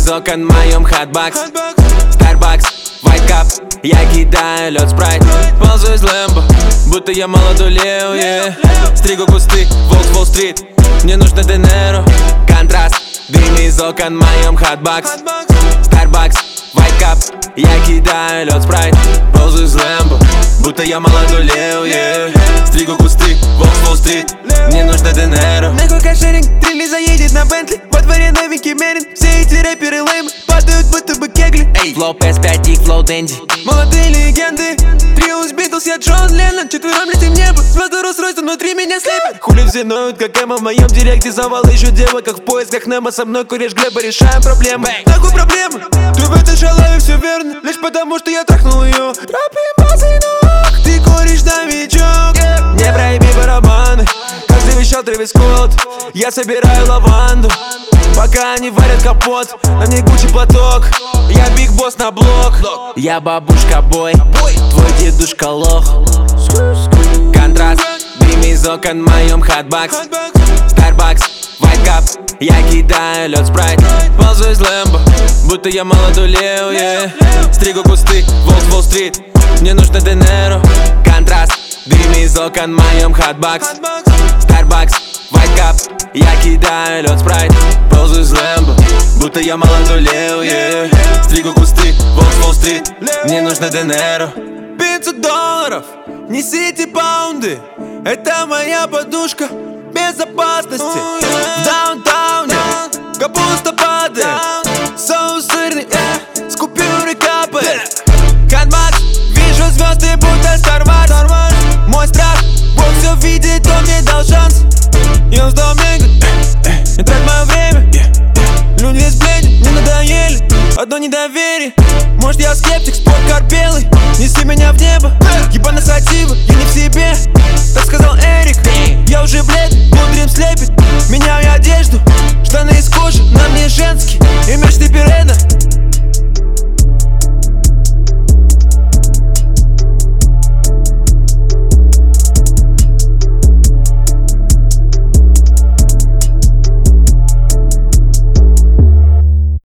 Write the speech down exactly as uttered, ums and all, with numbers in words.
из окон в моем хатбакс. Starbucks, white cup, я кидаю лед, спрайт. Ползу из лэмбо, будто я молодой лев, yeah. Стригу кусты, волк с Уолл-стрит. Мне нужно Денеро, контраст. Дым из окон в моем хатбакс. Starbucks, white cup, я кидаю лед, спрайт. Ползу из лэмбо, будто я молодой лев, yeah. Стригу кусты, волк с Уолл-стрит. Мне нужно Денеро. Нахуй кошеринг, трилли заедет на Бентли. Во дворе новенький Мерин, все эти рэперы леймы падают будто бы кегли. Флоу пи эс пять и флоу Дэнди. Молодые легенды, трио из Битлз, я Джон Леннон. Четвером летим в небо, звезды Роллс-Ройса внутри меня слепят. Хули все ноют, как Эма, в моем директе завал ищу девок, как в поисках Немо. Со мной куришь Глеба, решаем проблемы. Нахуй проблема, ты в этой шалаве все верно, лишь потому что я трахнул ее. Рэп и ног, ты куришь новичок. Не проеби барабаны, как завещал Трэвис Скотт. Я собираю лаванду, пока они варят капот. На мне Гуччи платок, я биг босс на блок. Я бабушка бой, твой дедушка лох. Контраст, дым из окон в моем хатбакс. Starbucks, white cup, я кидаю лед, спрайт. Ползу из лэмбо, будто я молодой лев, yeah. Стригу кусты, волк с Уолл-стрит. Мне нужно Денеро, контраст. Дым из окон в моем хатбакс. Starbucks, white cup, я кидаю лед, спрайт. Ползу из лэмбо, будто я молодой лев, yeah. Стригу кусты, волк с Уолл-стрит. Мне нужно Денеро. Пятьсот долларов, несите паунды. Это моя подушка безопасности. В даунтауне капуста падает, соус сырный, с купюры капает. Хатбакс, вижу звезды, будто Star Wars. Мой страх, Бог все видит, он мне дал шанс. И он сдал мне, не трать мое время. Люди из бледни не надоели, одно недоверие. Может я скептик, спорткар белый, неси меня в небо. Ебаная сатива, я не в себе, так сказал Эрик. Я уже бледный, внутрь слепит, меняю одежду,